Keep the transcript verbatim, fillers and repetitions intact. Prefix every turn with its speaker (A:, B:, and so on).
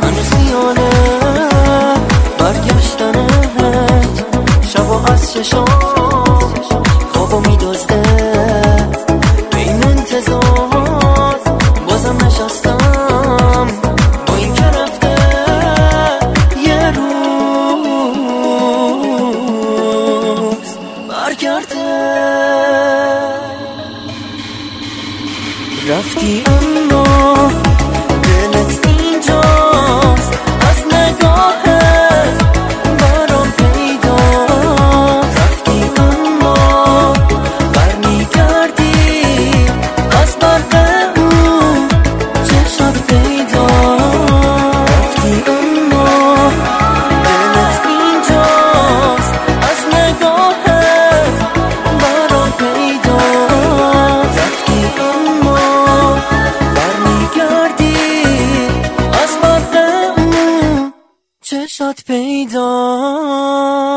A: هنوز میانه برگشتنت شبا از چشام خوابو میدزده. این انتظار بازم نشستم با این که رفته یه روز برگرده. رفتی اما دلت اینجاست، از نگاهت برام پیداست. رفتی اما برمیگردی، از برق اون چشات پیداست. رفتی اما دلت اینجاست، از نگاهت برام پیداست. رفتی اما برمیگردی، از برق اون چشات پیداست.